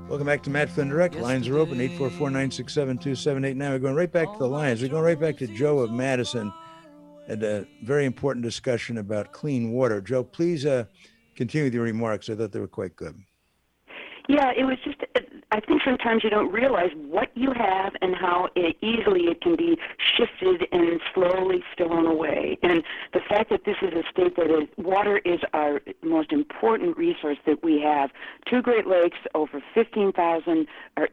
Welcome back to Matt Flynn Direct. Lines are open, 844-967-2789. We're going right back to the lines. We're going right back to Joe of Madison and a very important discussion about clean water. Joe, please continue with your remarks. I thought they were quite good. Yeah, it was just, I think sometimes you don't realize what you have and how easily it can be shifted and slowly stolen away. And the fact that this is a state that water is our most important resource that we have. Two Great Lakes, over 15,000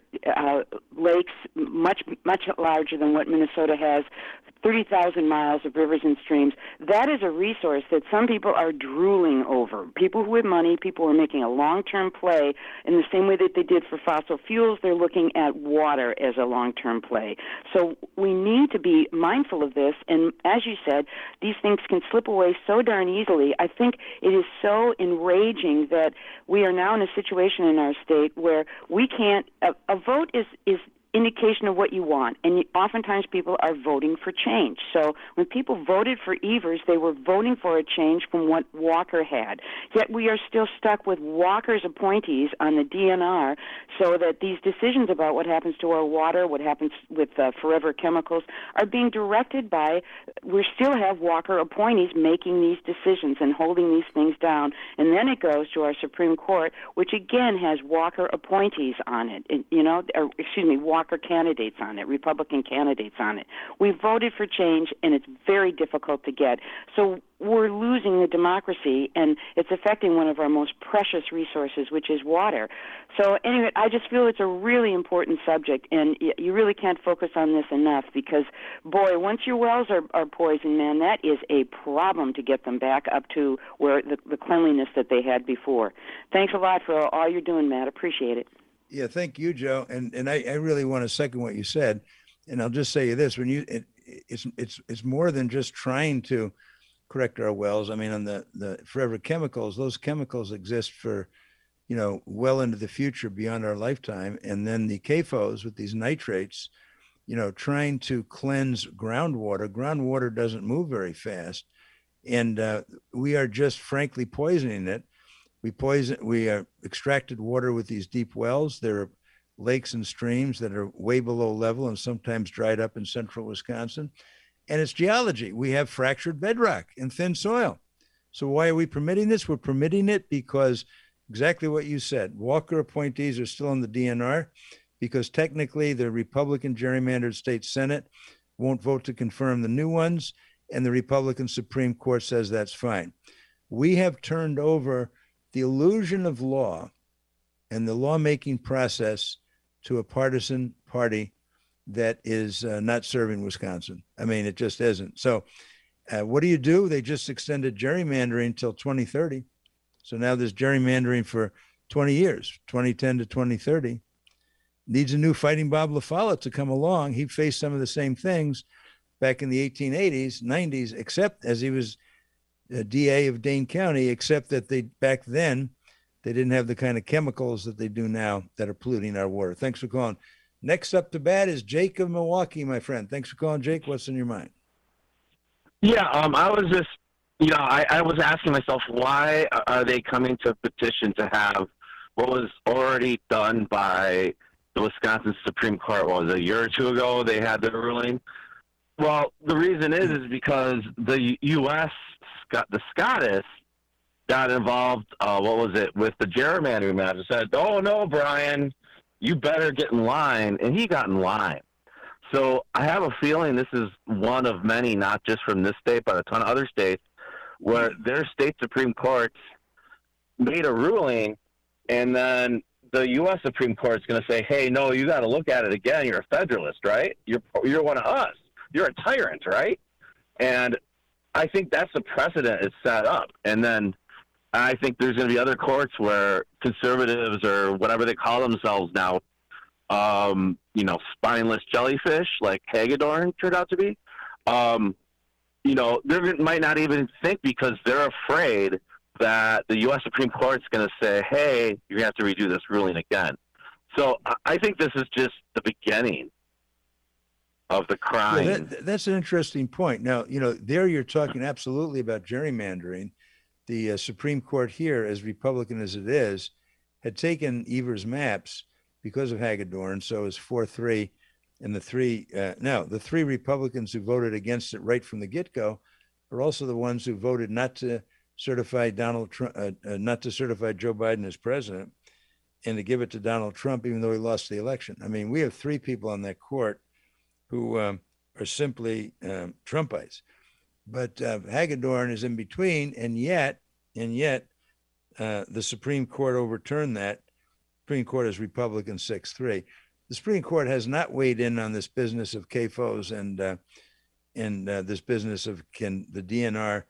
lakes, much larger than what Minnesota has, 30,000 miles of rivers and streams. That is a resource that some people are drooling over. People who have money, people who are making a long-term play in the same way that they did for fossil fuels. They're looking at water as a long-term play. So we need to be mindful of this. And as you said, these things can slip away so darn easily. I think it is so enraging that we are now in a situation in our state where we can't, a vote is indication of what you want, and oftentimes people are voting for change. So when people voted for Evers, they were voting for a change from what Walker had. Yet we are still stuck with Walker's appointees on the DNR, so that these decisions about what happens to our water, what happens with forever chemicals, are being directed by, we still have Walker appointees making these decisions and holding these things down. And then it goes to our Supreme Court, which again has Walker appointees on it, Walker candidates on it, Republican candidates on it. We voted for change, and it's very difficult to get. So we're losing the democracy, and it's affecting one of our most precious resources, which is water. So anyway, I just feel it's a really important subject, and you really can't focus on this enough because, boy, once your wells are poisoned, man, that is a problem to get them back up to where the cleanliness that they had before. Thanks a lot for all you're doing, Matt. Appreciate it. Yeah, thank you, Joe. And I really want to second what you said. And I'll just say this: it's more than just trying to correct our wells. I mean, on the forever chemicals, those chemicals exist for, well into the future beyond our lifetime. And then the CAFOs with these nitrates, trying to cleanse groundwater. Groundwater doesn't move very fast, and we are just frankly poisoning it. We extracted water with these deep wells. There are lakes and streams that are way below level and sometimes dried up in central Wisconsin. And it's geology. We have fractured bedrock and thin soil. So why are we permitting this? We're permitting it because exactly what you said. Walker appointees are still in the DNR because technically the Republican gerrymandered state Senate won't vote to confirm the new ones, and the Republican Supreme Court says that's fine. We have turned over the illusion of law and the lawmaking process to a partisan party that is not serving Wisconsin. I mean, it just isn't. So what do? They just extended gerrymandering until 2030. So now there's gerrymandering for 20 years, 2010 to 2030. Needs a new Fighting Bob LaFollette to come along. He faced some of the same things back in the 1880s, 90s, except as he was DA of Dane County, except that back then they didn't have the kind of chemicals that they do now that are polluting our water. Thanks for calling. Next up to bat is Jake of Milwaukee, my friend. Thanks for calling, Jake. What's in your mind? Yeah, I was just, I was asking myself, why are they coming to a petition to have what was already done by the Wisconsin Supreme Court? What was it, a year or two ago they had their ruling? Well, the reason is because the U.S., the Scottish got involved, with the gerrymandering match and said, oh, no, Brian, you better get in line. And he got in line. So I have a feeling this is one of many, not just from this state, but a ton of other states, where their state Supreme Courts made a ruling, and then the U.S. Supreme Court is going to say, hey, no, you got to look at it again. You're a Federalist, right? You're one of us. You're a tyrant, right? And I think that's the precedent it's set up. And then I think there's going to be other courts where conservatives or whatever they call themselves now, spineless jellyfish like Hagedorn turned out to be, they might not even think because they're afraid that the U.S. Supreme Court's going to say, hey, you're going to have to redo this ruling again. So I think this is just the beginning of the crime. Yeah, that's an interesting point. Now, there you're talking absolutely about gerrymandering. The Supreme Court here, as Republican as it is, had taken Evers' maps because of Hagedorn. So it's 4-3. And the three Republicans who voted against it right from the get-go are also the ones who voted not to certify Donald Trump, not to certify Joe Biden as president, and to give it to Donald Trump, even though he lost the election. I mean, we have three people on that court who are simply Trumpites. But Hagedorn is in between, and yet, the Supreme Court overturned that. Supreme Court is Republican 6-3. The Supreme Court has not weighed in on this business of CAFOs and this business of can the DNR,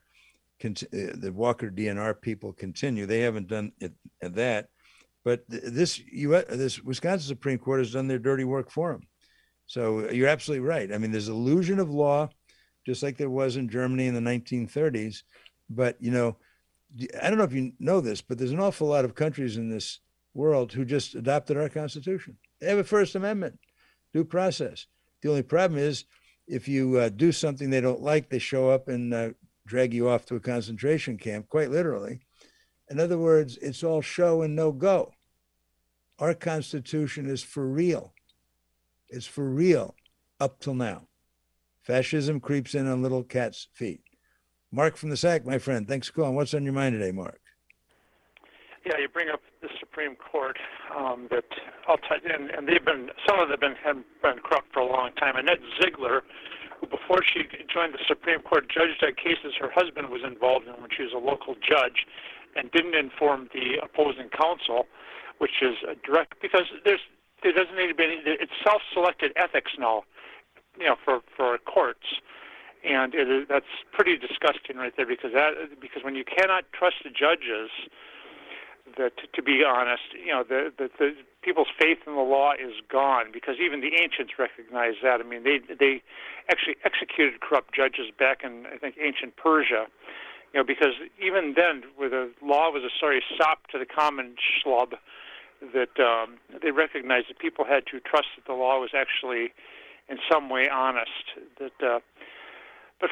the Walker DNR people continue. They haven't done it at that. But this Wisconsin Supreme Court has done their dirty work for them. So you're absolutely right. I mean, there's illusion of law, just like there was in Germany in the 1930s. But, you know, I don't know if you know this, but there's an awful lot of countries in this world who just adopted our Constitution. They have a First Amendment, due process. The only problem is if you do something they don't like, they show up and drag you off to a concentration camp, quite literally. In other words, it's all show and no go. Our Constitution is for real. It's for real up till now. Fascism creeps in on little cat's feet. Mark from the SAC, my friend. Thanks for calling. What's on your mind today, Mark? Yeah, you bring up the Supreme Court that I'll tell you, and they've been, some of them have been corrupt for a long time. Annette Ziegler, who before she joined the Supreme Court, judged on cases her husband was involved in when she was a local judge, and didn't inform the opposing counsel, which is a direct, because there doesn't need to be any, it's self-selected ethics now, you know, for courts. And that's pretty disgusting right there, because when you cannot trust the judges, that to be honest, you know, the people's faith in the law is gone, because even the ancients recognized that. I mean, they actually executed corrupt judges back in, I think, ancient Persia, you know, because even then, where the law was a sorry sop to the common schlub, that they recognized that people had to trust that the law was actually in some way honest. That, but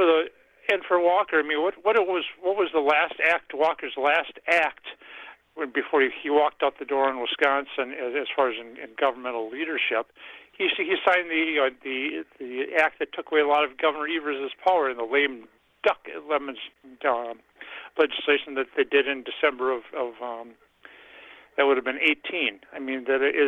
for Walker, I mean, what was the last act? Walker's last act before he walked out the door in Wisconsin, as far as in governmental leadership, he signed the act that took away a lot of Governor Evers' power in the lame duck lemons legislation that they did in December of that would have been 18. I mean, that it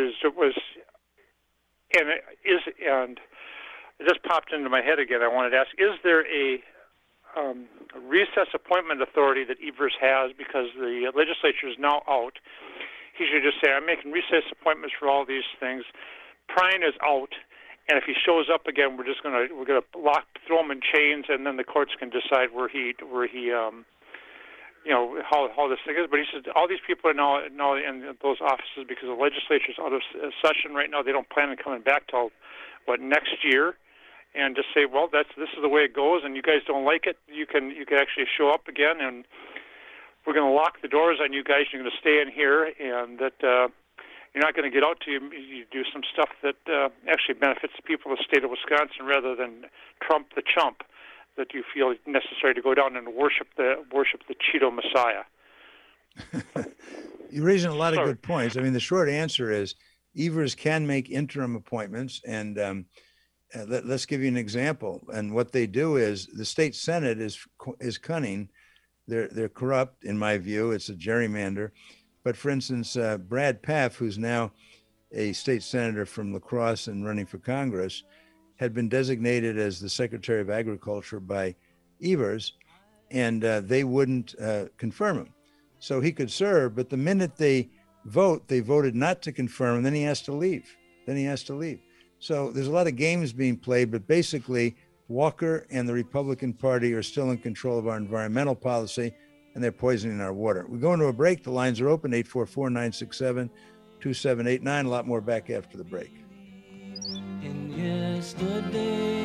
just popped into my head again. I wanted to ask: is there a recess appointment authority that Evers has, because the legislature is now out? He should just say, I'm making recess appointments for all these things. Prine is out, and if he shows up again, we're gonna throw him in chains, and then the courts can decide where he you know, how this thing is. But he says all these people are now in those offices because the legislature's out of session right now. They don't plan on coming back till next year. And just say, well, this is the way it goes, and you guys don't like it, you can actually show up again, and we're going to lock the doors on you guys. You're going to stay in here, and that you're not going to get out till you do some stuff that actually benefits the people of the state of Wisconsin, rather than Trump the chump that you feel necessary to go down and worship the Cheeto Messiah. You're raising a lot of good points. I mean, the short answer is Evers can make interim appointments, and let's give you an example. And what they do is the state Senate is cunning. They're corrupt, in my view. It's a gerrymander. But for instance, Brad Pfaff, who's now a state senator from La Crosse and running for Congress, had been designated as the Secretary of Agriculture by Evers, and they wouldn't confirm him. So he could serve, but the minute they voted not to confirm him, then he has to leave. So there's a lot of games being played, but basically Walker and the Republican Party are still in control of our environmental policy, and they're poisoning our water. We're going to a break. The lines are open, 844-967-2789. A lot more back after the break. And yesterday